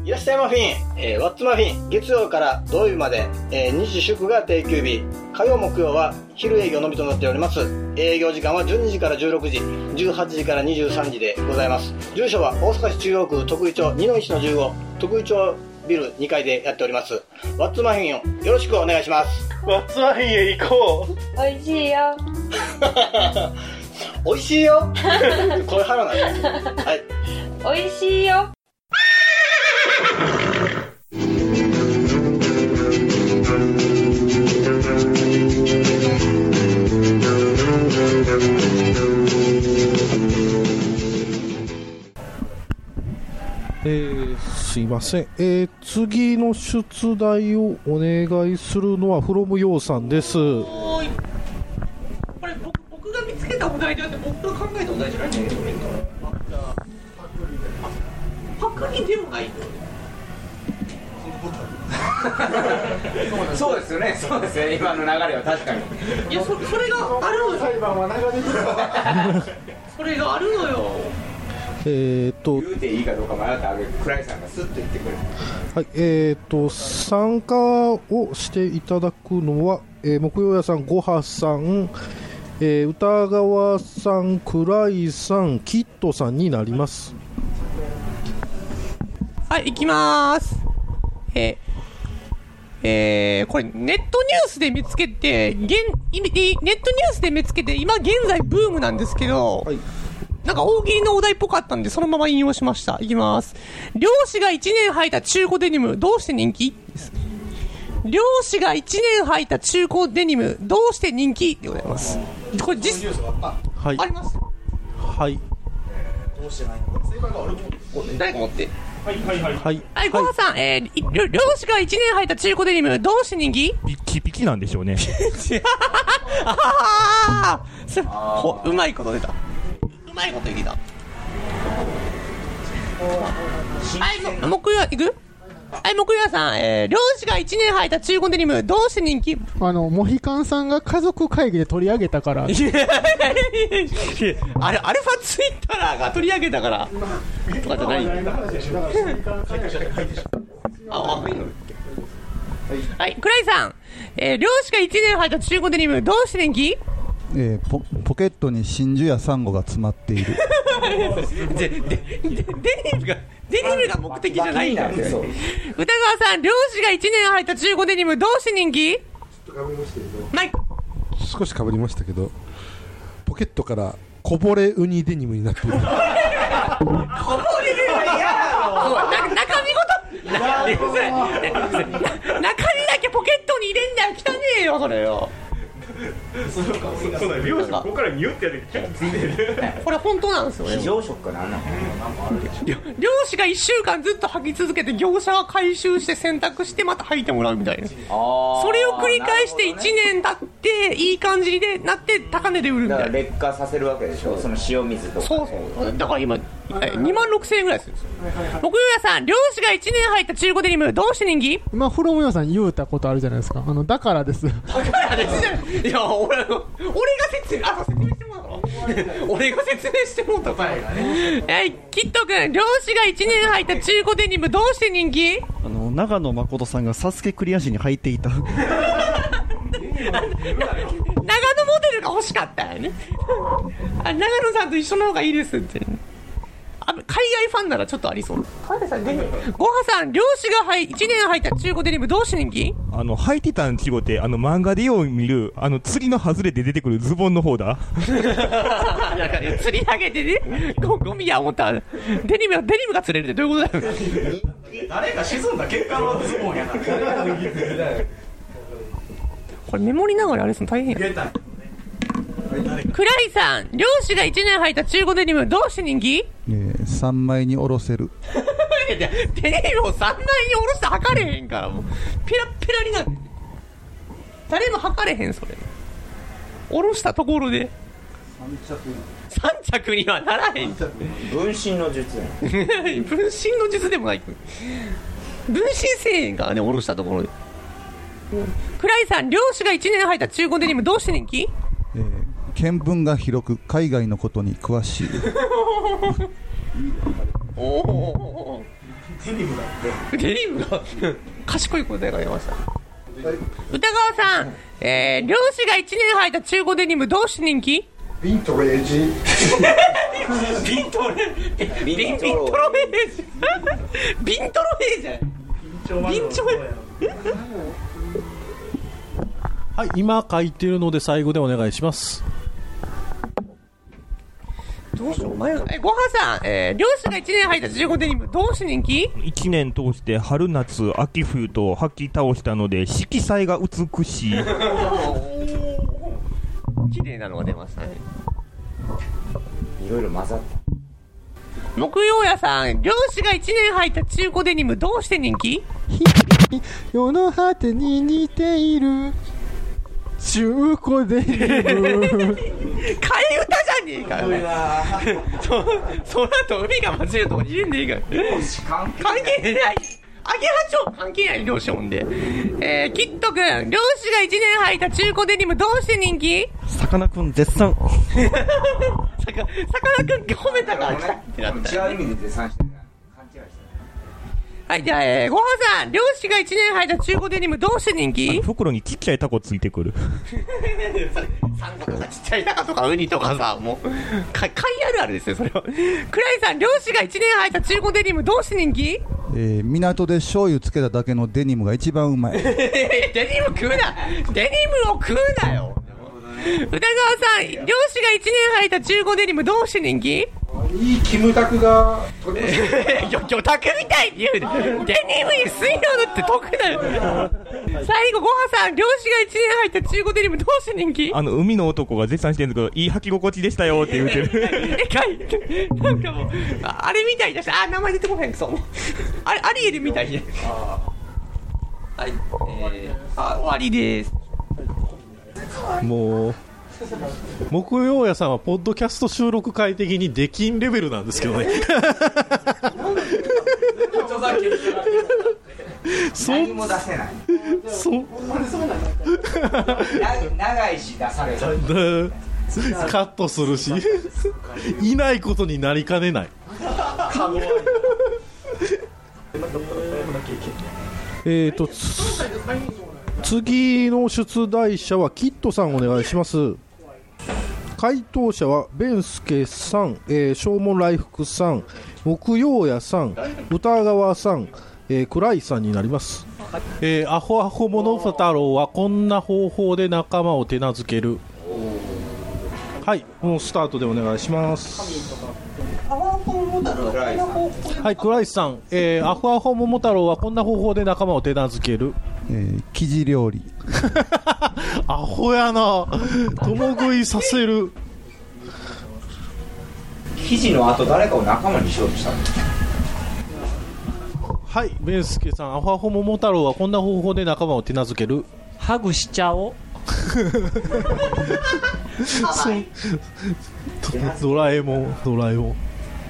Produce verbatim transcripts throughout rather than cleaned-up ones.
いらっしゃいマフィン、えー、ワッツマフィン、月曜から土曜日まで、えー、日祝が定休日、火曜木曜は昼営業のみとなっております。営業時間はじゅうにじからじゅうろくじ、じゅうはちじからにじゅうさんじでございます。住所は大阪市中央区徳井町にのいちのじゅうご、徳井町ビルにかいでやっております。ワッツマフィンをよろしくお願いします。 ワッツマフィンへ行こう。 おいしいよ。 おいしいよ。これ腹なんです。はい。 おいしいよ。 えー、すいません、えー、次の出題をお願いするのはフロムヨーさんです。 おーい、これ 僕, 僕が見つけたお題であって僕が考えたお題じゃないんだけど、パクリでもない。 そうですよね、そうですよね、今の流れは確かに。 いや そ, それがあるのよ。裁判は流れてる。それがあるのよ。 えーと言うていいかどうか迷ったあげ倉井さんがスッと言ってくれる。 はい、えーと参加をしていただくのは、えー、木曜屋さん、ごはさん、えー、歌川さん、倉井さん、キットさんになります。 はい、行きまーす。えーえー、これネットニュースで見つけて現ネットニュースで見つけて今現在ブームなんですけど、はい、なんか大喜利のお題っぽかったんでそのまま引用しました。いきます。漁師がいちねん履いた中古デニムどうして人気です。漁師がいちねん履いた中古デニムどうして人気でございます。これ実あ、はい、あります。 はい。 どうしてないのか正解があるも誰か持ってはいはいはいはいはい、ごはさん、えー、漁師がいちねん履いた中古デニムどうして人気？ ピキピキなんでしょうね。 ああ、うまいこと出た。うまいこと言いた。はい、木曜行く？はい、木曜さん、えー、漁師がいちねん履いた中古デニムどうして人気？ あのモヒカンさんが家族会議で取り上げたから。あれアルファツイッターが取り上げたからとかじゃない。あ、あ、いいの。はい、倉井さん、えー、漁師がいちねん履いた中古デニムどうして人気？ えー、ポ, ポケットに真珠やサンゴが詰まっている。 でででデニムがデニムが目的じゃないんだよ。歌川さん、漁師がいちねん履いた中古デニムどうして人気？ない。 少し被りましたけど、ポケットからこぼれウニデニムになっている。こぼれウニ嫌だろ。中身ごと中身だけポケットに入れんだよ。汚ねえよそれよ。 そうだ、漁師ここからニュってやるキャッツね。 これ本当なんですよね。 非常食かなんなの。 漁師がいっしゅうかんずっと履き続けて業者が回収して洗濯してまた履いてもらうみたいな。それを繰り返していちねん経っていい感じでなって高値で売るみたいな。 だから劣化させるわけでしょ、その塩水とか。 そうそう。だから今にまんろくせんえんぐらいするんですよ。木曜屋さん、漁師がいちねん履いた中古デニムどうして人気？ 今フロムヨーさん言うたことあるじゃないですか。あのだからです。だからですじゃない。いや俺俺が説明あ説明してもらったの。俺が説明してもらったから。はい、キット君、漁師がいちねん履いた中古デニムどうして人気？ あの長野誠さんがサスケクリア時に履いていた。長野モデルが欲しかったよね。あ、長野さんと一緒の方がいいですって。あ、海外ファンならちょっとありそう。ごはさん、漁師がいちねん履いた中古デニムどうして人気？ あの履いてたんちごってあの漫画でよう見るあの釣りの外れで出てくるズボンの方だ。 なんか釣り上げてね、ゴ, ゴミや思ったらデニムデニムが釣れるってどういうことだよ。 誰か沈んだ結果のズボンやな。 これメモりながらあれするの大変や。倉井さん、漁師がいちねん履いた中古デニムどうして人気？ えー、さんまいにおろせる。 デニムをさんまいにおろして測れへんからもうペラペラになる。誰も測れへんそれ。おろしたところでさん着にはならへん。 分身の術や分身の術でもない。分身せえへんからね、おろしたところで。倉井さん、漁師がいちねん履いた中古デニムどうして人気？ えー、見聞が広く海外のことに詳しい。 おおデニムだってデニムが賢い答えが出ました。歌川さん、えー、漁師がいちねん履いた中古デニムどうして人気？ ビントレージビントレージビントロレージビントロレージじゃないビンチョはい、今書いてるので最後でお願いします。 どうしよう、お前え、ごはさん、えー、漁師がいちねん履いた中古デニムどうして人気？ いちねん通して春夏秋冬と履き倒したので色彩が美しい。 綺麗なのが出ましたね。 いろいろ混ざった。 木曜屋さん、漁師がいちねん履いた中古デニムどうして人気？ 世の果てに似ている中古デニム。 替え歌じゃねえかよ。そ、その後海が混ぜるとか言えんでいいから。関係ない。アゲハチョウ関係ない漁師もんで。えー、キットくん、漁師がいちねん履いた中古デニムどうして人気？ さかなクン絶賛。 さか、さかなクン褒めたから来たってなった。 違う意味で絶賛してる。勘違いしてる。 はい、じゃあ、えー、ごはさん、漁師がいちねん履いた中古デニムどうして人気？ 袋にちっちゃいタコついてくる。 サンゴとかちっちゃいタコとかウニとかさ、もう、か、貝あるあるですよ、それは。クライさん、漁師がいちねん履いた中古デニムどうして人気？ えー、港で醤油つけただけのデニムが一番うまい。 デニム食うなデニムを食うなよ。歌川さん、漁師がいちねん履いた中古デニムどうして人気？ いいキムタクが取れます魚拓みたいに言うデニムに水量塗って得だよ。最後ごはさん、漁師がいちねん履いた中古デニムどうして人気？ あの海の男が絶賛してるんですけど、いい履き心地でしたよって言うてる。 えかいなんかもう あ, あれみたいだし、あ名前出てこへんくそあれアリエルみたいにはい、えー、あ終わりです。 もう木曜屋さんはポッドキャスト収録会的にできんレベルなんですけどね。 何も出せない。 そ長いし出される。 カットするしいないことになりかねない。えーと次の出題者はキットさんお願いします。回答者はベンスケさん、えー、正門来福さん、木曜屋さん、歌川さん、えー、倉井さんになります。えー、アホアホモノフ太郎はこんな方法で仲間を手なずける。はい、もうスタートでお願いします。はい、倉井さん、えー、アホアホ桃太郎はこんな方法で仲間を手なずける。 えー、生地料理。 アホやな、共食いさせる。 生地の後誰かを仲間にしようとしたの。 はい、ベンスケさん、アホアホ桃太郎はこんな方法で仲間を手なずける。 ハグしちゃおう。 ドラえもん、ドラえもん。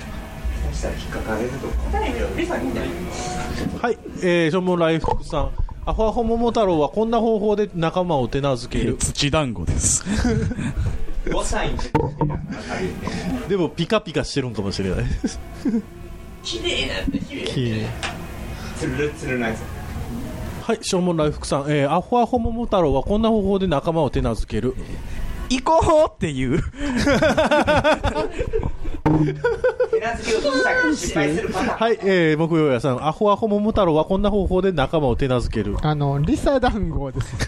はい、えー、正門来福さん、アホアホ桃太郎はこんな方法で仲間を手なずける。 土団子です。 ごさいでもピカピカしてるんかもしれない。 綺麗なんだ、綺麗。 つるつるなやつ。 はい、正門来福さん、えー、アホアホ桃太郎はこんな方法で仲間を手なずける。 行こうっていう。 手なずけをとしたけど失敗するパターン。 はい、えー、木曜屋さん、アホアホ桃太郎はこんな方法で仲間を手なずける。 あのリサ団子です。 きっ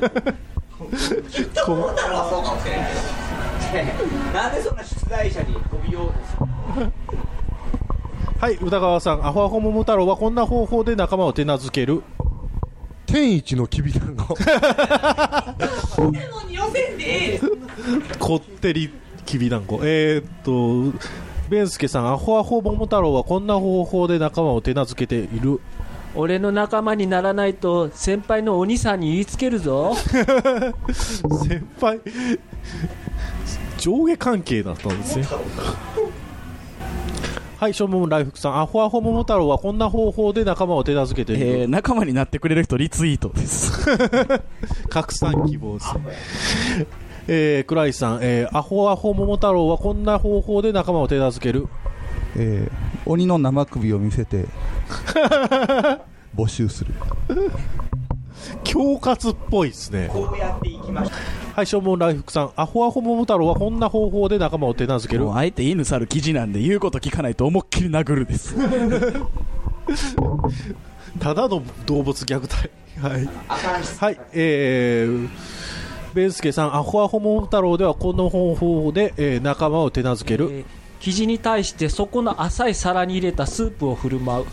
と桃太郎はそうかもしれないけどなんでそんな出題者に飛びようとする。 はい、宇田川さん、アホアホ桃太郎はこんな方法で仲間を手なずける。 天一のきびだんご。 こってりきびだんご。えー、っとベンスケさん、アホアホ桃太郎はこんな方法で仲間を手なずけている。 俺の仲間にならないと先輩のお兄さんに言いつけるぞ。 先輩上下関係だったんですね。はい、正門来福さん、アホアホ桃太郎はこんな方法で仲間を手なずけている。 えー、仲間になってくれる人リツイートです。 拡散希望ですね。えー、倉井さん、えー、アホアホ桃太郎はこんな方法で仲間を手なずける。 えー、鬼の生首を見せて募集する。 恐喝っぽいですね。 こうやっていきましょう。 はい、しょうもん来福さん、アホアホ桃太郎はこんな方法で仲間を手なずける。 もうあえて犬猿記事なんで言うこと聞かないと思いっきり殴るです。 ただの動物虐待。はい。はい、えー、ベンスケさん、アホアホ桃太郎ではこの方法で、えー、仲間を手なずける。えー生地に対してそこの浅い皿に入れたスープを振る舞う。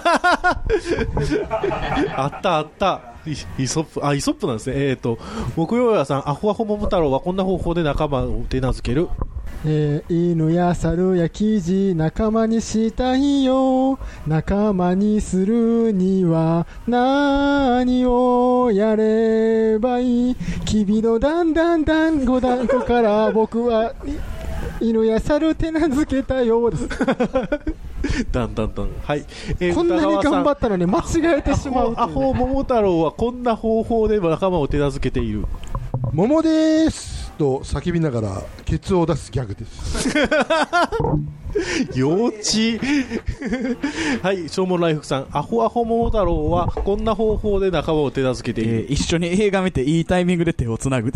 あったあったイ, イソップあイソップなんですね。えっ、ー、と木曜屋さん、アホアホ桃太郎はこんな方法で仲間を手なずける。 えー、犬や猿や生地仲間にしたいよ。仲間にするには何をやればいい。君のだんだんだんごだんごから僕は犬や猿手なずけたようです。 だんだんだん、はい、えー、 こんなに頑張ったのに間違えてしまう。 アホ桃太郎はこんな方法で仲間を手なずけている。 桃でーすと叫びながらケツを出すギャグです。 幼稚。はい、しょうもん来福さん、アホアホ桃太郎はこんな方法で仲間を手なずけている。 えー、一緒に映画見ていいタイミングで手をつなぐです。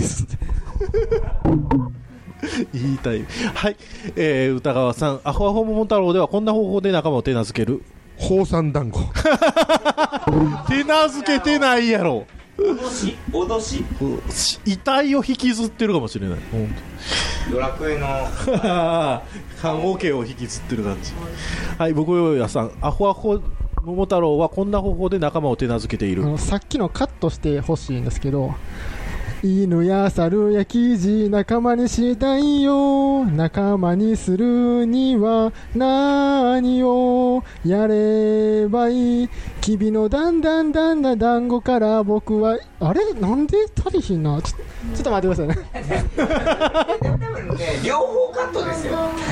いいタイム。はい、えー、歌川さん、アホアホ桃太郎ではこんな方法で仲間を手なずける。 宝山団子。 手なずけてないやろ。 脅し脅し遺体を引きずってるかもしれない。 ドラクエの看護家を引きずってる感じ。はい、僕よやさん、アホアホ桃太郎はこんな方法で仲間を手なずけている。 あのさっきのカットしてほしいんですけど、犬や猿や生地仲間にしたいよ。仲間にするには何をやればいい。君のだんだんだんな団子から僕はあれなんで足りひんな。ちょ、ちょっと待ってくださいね。 多分ね両方カットですよ。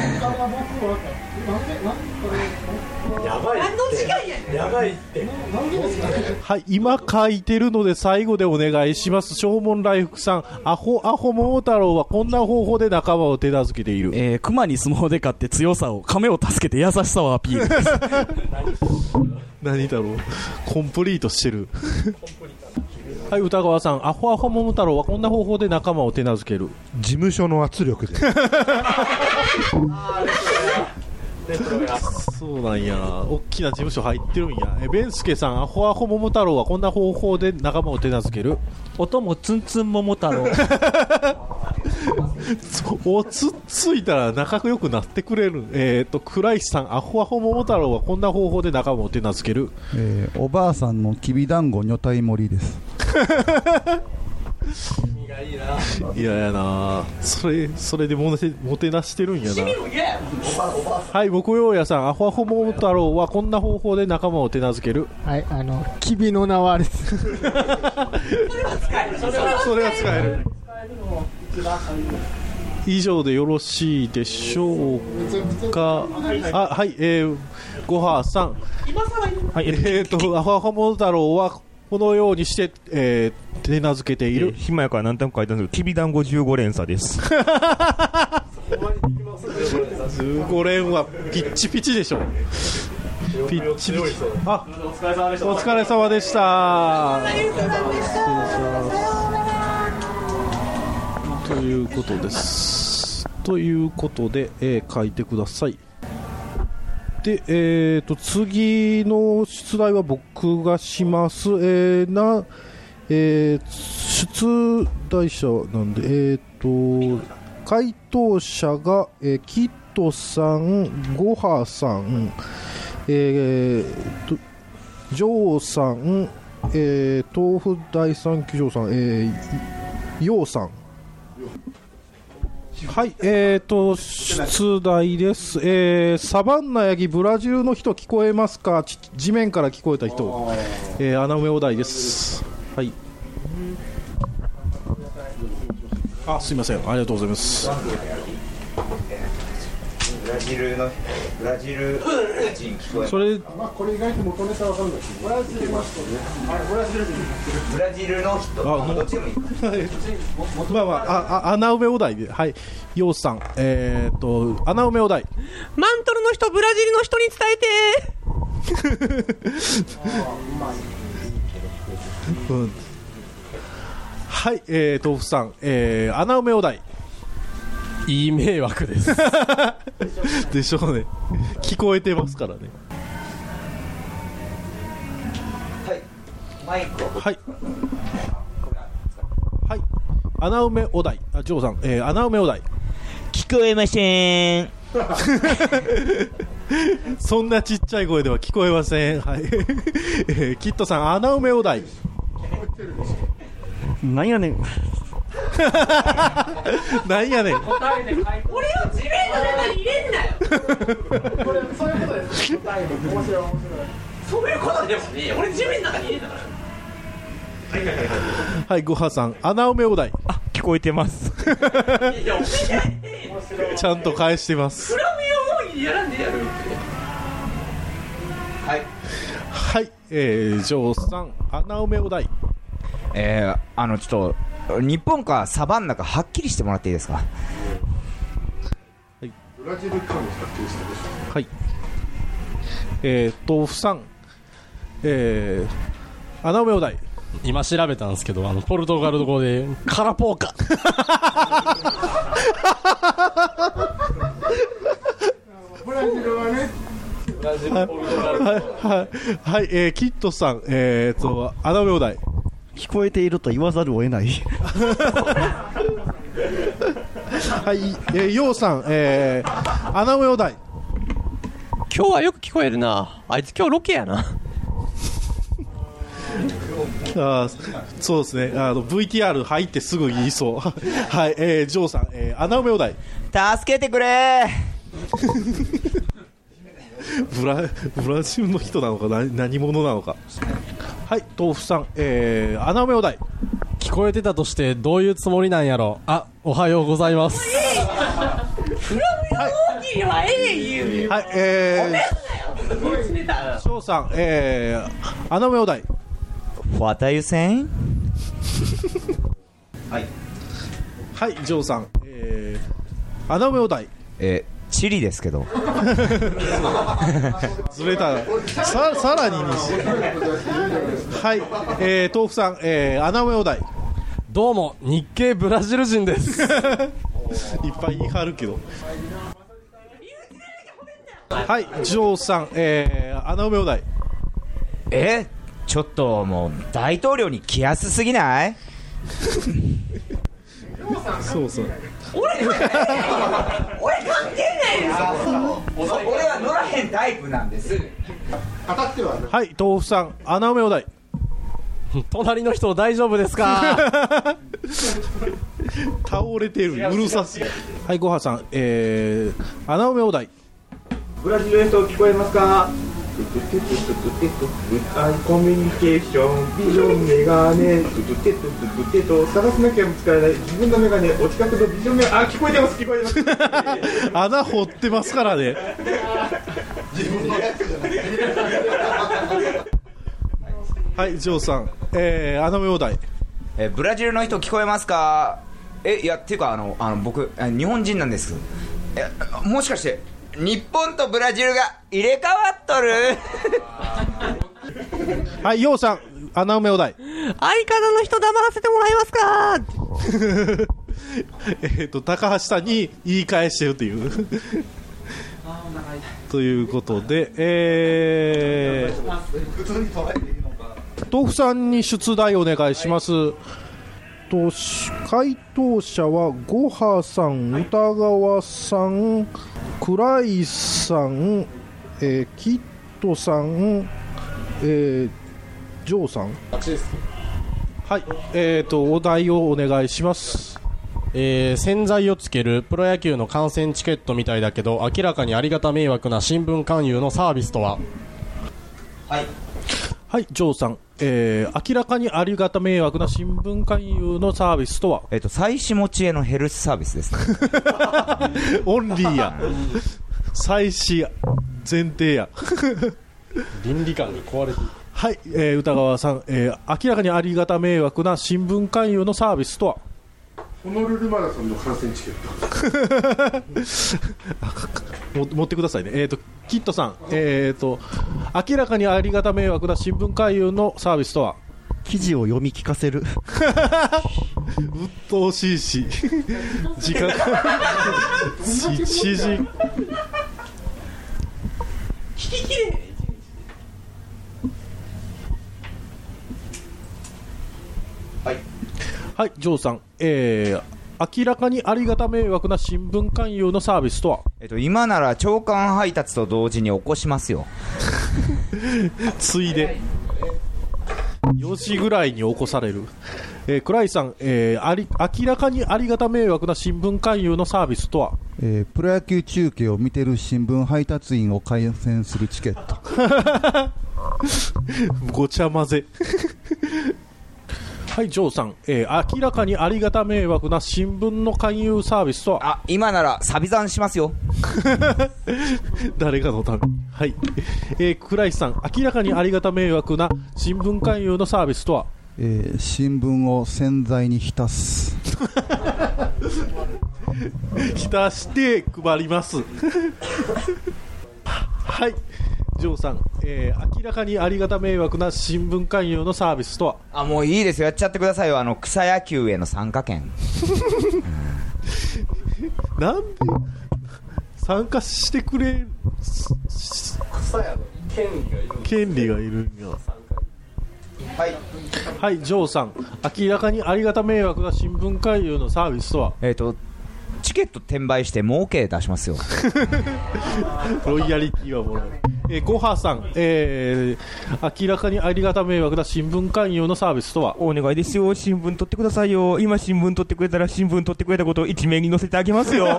やばいってやばいってはい、今書いてるので最後でお願いします。しょうもん来福さん、アホアホ桃太郎はこんな方法で仲間を手なずけている。 えー、熊に相撲で勝って強さを、亀を助けて優しさをアピールです。 何だろう、コンプリートしてる。はい、歌川さん、アホアホ桃太郎はこんな方法で仲間を手なずける。 事務所の圧力で。 そうなんや、大きな事務所入ってるんや。えベンスケさん、アホアホ桃太郎はこんな方法で仲間を手なずける。 音もツンツン桃太郎。 おつっついたら仲良くなってくれる。えーと倉石さん、アホアホ桃太郎はこんな方法で仲間を手なずける。 えー、おばあさんのきびだんご女体盛りです。 いややな、それそれでもてもてなしてるんやな。はい、木曜屋さん、アホアホ桃太郎はこんな方法で仲間を手なずける。 はい、あのきびの名はです。それは使える。 それは使える。以上でよろしいでしょうか。あ、はい、えー、ごはさん、はい、えーとアホアホ桃太郎はこのようにして、えー、手なずけている。 暇やから何とも書いてあるんですけど、きびだんごじゅうご連鎖です。 じゅうご連はピッチピチでしょ。ピッチピチ。あ、お疲れ様でした。お疲れ様でした。ということです。ということで、えー、書いてください。で、えーと、次の出題は僕がします。えー、な、えー、出題者なんで、えーと、回答者が、えー、キットさん、ゴハさん、えーと、ジョーさん、えー、豆腐第三騎乗さん、えー、ヨウさん。はい、えーと、出題です。えー、サバンナヤギ、ブラジルの人聞こえますか？ち地面から聞こえた人。えー、穴埋めお題です。はい。あ、すいません。ありがとうございます。 ブラジルのブラジル人聞こえ。 それ、まあこれ意外と元ネタわかるんだけど、ブラジルの人ね。ブラジル人。 ブラジルの人。あ、どっちもいい。 まあまあ、あ、あ穴埋めお題で、はい、ヨウさん、えーと穴埋めお題。 マントルの人、ブラジルの人に伝えて。 うん、はい、えー、豆腐さん、えー、穴埋めお題。 いい迷惑ですでしょうね。聞こえてますからね。 はいマイクをはいはい穴埋めお題。あ、ジョーさん、えー、穴埋めお題。 聞こえませんそんなちっちゃい声では聞こえません。はい、えー、キットさん、穴埋めお題。 なんやねんなんやねん。 俺を地面の中に入れんなよこれそういうことです答えの面白い面白いそういうことでもね、俺地面の中に入れんだから。 はい、ごはさん、穴埋めお題。 あ、聞こえてますいや、お前ちゃんと返してます。 クラムよ多いにやらんでやるって。 はいはい、えー、ジョーさん、穴埋めお題。 えー、あのちょっと日本かサバンナかはっきりしてもらっていいですか。はい、ブラジルかもはっきりしてです。 はい、えー、豆腐さん、えー、穴埋めお題。 今調べたんですけど、あのポルトガル語でカラポーカブラジルはね、 ブラジルポルトガル語はい、はい、はい、えー、キットさん、えーと穴埋めお題。 聞こえていると言わざるを得ないはい、えー、ヨウさん、えー、穴埋めお題。 今日はよく聞こえるな。あいつ今日ロケやなあ、そうですね、あの ブイティーアール 入ってすぐ言いそうはい、えー、ジョーさん、えー、穴埋めお題。 助けてくれブラブラジルの人なのか何、何者なのか。はい、豆腐さん、えー、穴埋めお題。 聞こえてたとしてどういうつもりなんやろ。あ、おはようございます。 クラムよ大きいはええ言う。 はい、えー、 ジョーさん、えー、穴埋めお題。 What are you saying? はい、 はい、ジョーさん、えー、穴埋めお題。 えーチリですけどずれた。さ, さらににはい、えー、豆腐さん、えー、穴埋めお題。 どうも日系ブラジル人ですいっぱい言い張るけど。はい、ジョーさん、えー、穴埋めお題。 えちょっともう大統領に来やすすぎないそうそう俺俺関係ないよ。 俺は乗らへんタイプなんです。 当たってはね。 はい、豆腐さん、穴埋めお題。 隣の人大丈夫ですか倒れてる、うるさすぎ。はい、ごはさん、えー、穴埋めお題。 ブラジルの人聞こえますか。アイコミュニケーションビジョンメガネ探さなきゃ使えない自分のメガネお近くのビジョンメガネ。あ、聞こえてます聞こえてます穴掘ってますからねはい、ジョーさん、えー、穴埋めお題。 えブラジルの人聞こえますか。えいやっていうかあのあの僕日本人なんです。えもしかして日本とブラジルが入れ替わっとるはい、ヨウさん、穴埋めお題。 相方の人黙らせてもらえますかえっと高橋さんに言い返してるというということで、えー、豆腐さんに出題お願いします。と回答者はごはさん、歌川さん、倉井さん、えー、キットさん、えー、ジョーさん。はい、えーとお題をお願いします。 えー、洗剤をつけるプロ野球の観戦チケットみたいだけど明らかにありがた迷惑な新聞勧誘のサービスとは。 はいはい、ジョーさん、えー、明らかにありがた迷惑な新聞勧誘のサービスとは。 えっと妻子持ちへのヘルスサービスですねオンリーや妻子前提や倫理観に壊れている。 はい、えー、歌川さん、えー、明らかにありがた迷惑な新聞勧誘のサービスとは。 ホノルルマラソンの観戦チケットも持ってくださいね。えっ、ー、とキットさん、えっ、ー、と明らかにありがた迷惑な新聞勧誘のサービスとは。 記事を読み聞かせる。 鬱陶しいし時間いちじ聞ききれない。はいはい、ジョーさん、えー、明らかにありがた迷惑な新聞勧誘のサービスとは。 えっと今なら朝刊配達と同時に起こしますよ。 ついでよじぐらいに起こされる。えー、倉井さん、えー、あり明らかにありがた迷惑な新聞勧誘のサービスとは。 えー、プロ野球中継を見てる新聞配達員を観戦するチケット。 ごちゃ混ぜ。はい、ジョーさん、えー、明らかにありがた迷惑な新聞の勧誘サービスとは。 あ、今ならサビ算しますよ。 誰かのために。はい、えー、倉石さん、明らかにありがた迷惑な新聞勧誘のサービスとは。 えー、新聞を洗剤に浸す。 浸して配ります。はい、ジョーさん、えー、明らかにありがた迷惑な新聞勧誘のサービスとは。 あ、もういいですよ、やっちゃってくださいよ。あの草野球への参加権。 なんで参加してくれる。 草やの権利がいる。 権利がいるんや。 はい、 はい、ジョーさん、明らかにありがた迷惑な新聞勧誘のサービスとは。 えっとチケット転売して儲け出しますよ。 ロイヤリティはもらう。えー、ゴハさん、えー、明らかにありがた迷惑な新聞勧誘のサービスとは。 お願いですよ、新聞取ってくださいよ。今新聞取ってくれたら新聞取ってくれたことを一面に載せてあげますよ。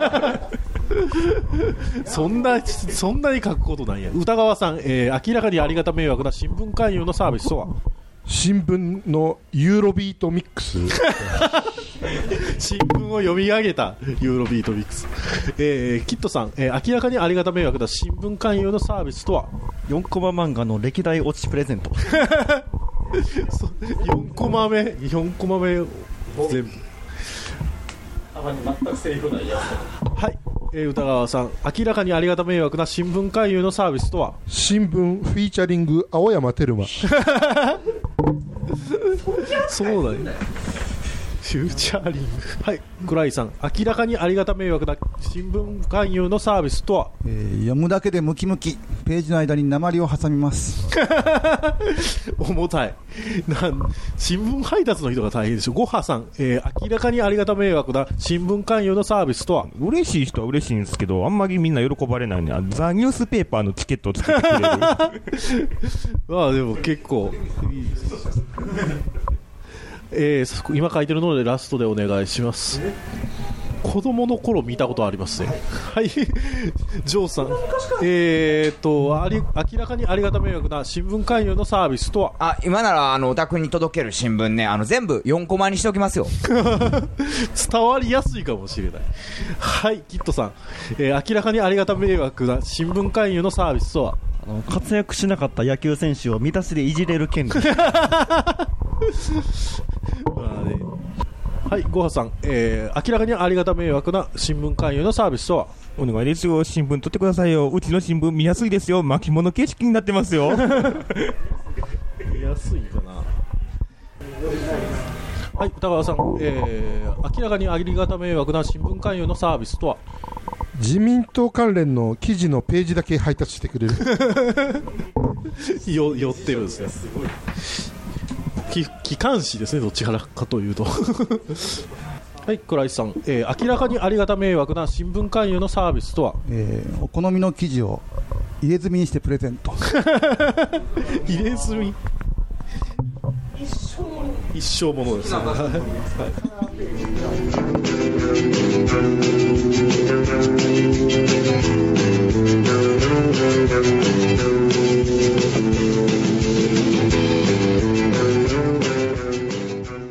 そんなそんなに書くことないや。歌川さん、えー、明らかにありがた迷惑な新聞勧誘のサービスとは。 新聞のユーロビートミックス。 新聞を読み上げたユーロビートミックス。えー、キットさん、えー、明らかにありがた迷惑な新聞勧誘のサービスとは。 よんコマ漫画の歴代落ちプレゼント。 よんコマ目よんコマ目全部。 たまに全くセリフないやつ。 はい、えー、歌川さん、明らかにありがた迷惑な新聞勧誘のサービスとは。 新聞フィーチャリング青山テルマ。 そうだね、フューチャーリング。はい、倉井さん、明らかにありがた迷惑な新聞勧誘のサービスとは。 えー、読むだけでムキムキ、ページの間に鉛を挟みます。 重たい。なん新聞配達の人が大変でしょ。ごはさん、えー、明らかにありがた迷惑な新聞勧誘のサービスとは。 嬉しい人は嬉しいんですけど、あんまりみんな喜ばれないね。ザ・ニュースペーパーのチケットをつけてくれる。 まあでも結構いいです。えー、今書いてるのでラストでお願いします。子供の頃見たことありますね。はい、ジョーさん、えーとあり明らかにありがた迷惑な新聞勧誘のサービスとは。 あ、今ならあのお宅に届ける新聞ね、あの全部よんコマにしておきますよ。 伝わりやすいかもしれない。はい、キットさん、えー、明らかにありがた迷惑な新聞勧誘のサービスとは。 あの活躍しなかった野球選手を見出しでいじれる権利。 まあね、はい、ごはさん、えー、明らかにありがた迷惑な新聞勧誘のサービスとは。 お願いですよ、新聞取ってくださいよ。うちの新聞見やすいですよ。巻物形式になってますよ。 見やすいかな。はい、歌川さん、えー、明らかにありがた迷惑な新聞勧誘のサービスとは。 自民党関連の記事のページだけ配達してくれる。 よ寄ってるんですね。機関紙ですね、どちらかというと。はい、倉石さん、えー、明らかにありがた迷惑な新聞勧誘のサービスとは。 えー、お好みの記事を入れ墨にしてプレゼント。 入れ墨一生ものですね。はい。